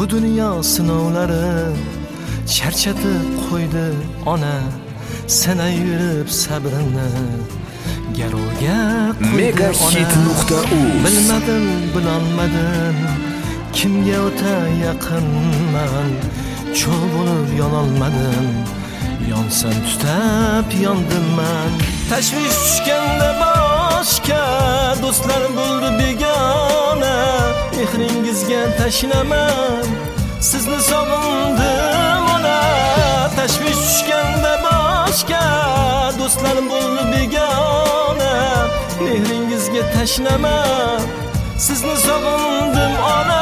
Bu dünya sınavları charchatib qo'ydi ona, sana yurib sabrini garovga qo'ydi ona. Bilmadim, bilolmadim, kimga o'ta yaqinman, cho'l bo'lib yonolmadim, yonsam tutab yondim man. Tashvish tushganda boshqa do'stlar bo'ldi begona, mehringizga tashlanaman, sizni sog'indim ona. Tashvish tushganda boshqa do'stlar bo'ldi begona, mehringizga tashlanaman, sizni sog'indim ona.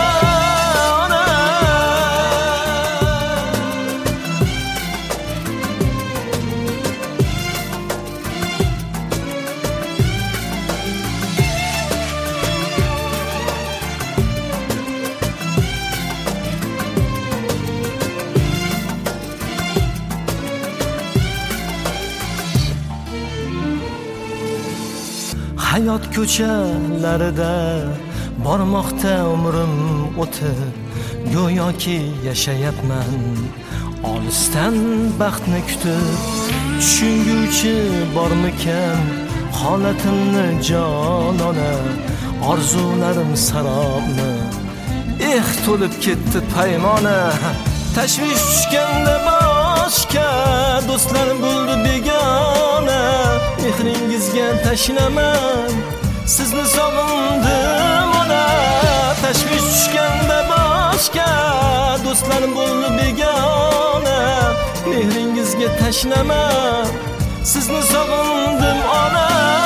Hayot ko'chalarida bormoqda umrim o'tib, go'yoki yashayapman olisdan baxtni kutib. Tushunguvchi bormikan holatimni jonona, orzularim sarobni, to'lib ketdi paymona. Tashvish tushganda boshqa do'stlar bo'ldi begona, mehringizga tashlanaman, sizni sog'indim ona. Tashvish tushganda boshqa do'stlar bo'ldi begona, mehringizga tashlanaman, sizni sog'indim ona.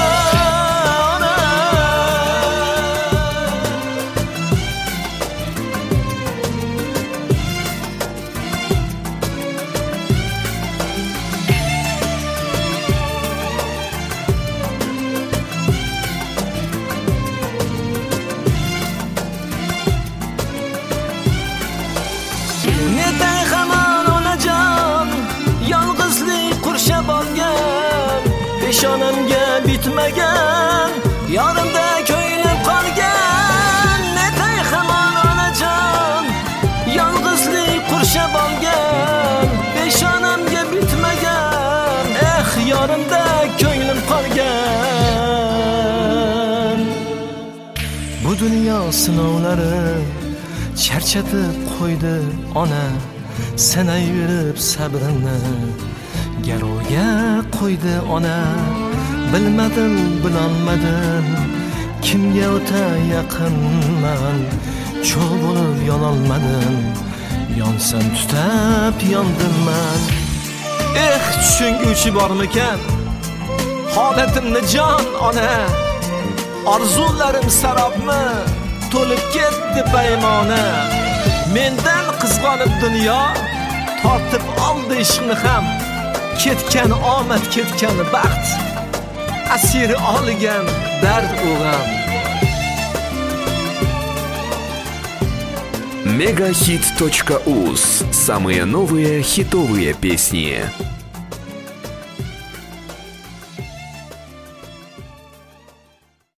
Netay hamon onajon, yolg'izlik qurshab olgan, peshonamga bitmagan, yonimda ko'yilib qolgan. Netay hamon onajon, yolg'izlik qurshab olgan, peshonamga bitmagan, yonimda ko'yilib qolgan. Bu dunyo sinovlari charchatib qo'ydi ona, sana yurib sabrini garovga qo'ydi ona. Bilmadim, bilolmadim, kimga o'ta yaqinman, cho'l bo'lib yonolmadim, yonsam tutab yondim man. Tushunguvchi bormikan holatimni jon ona, orzularim sarobmi, to'lib ketdi paymona. Mendan qizg'onib dunyo tortib oldi ishqni ham, ketgan omad, ketgan baxt, asiri olgan dard o'g'am. Megahit.uz. Самые новые хитовые песни.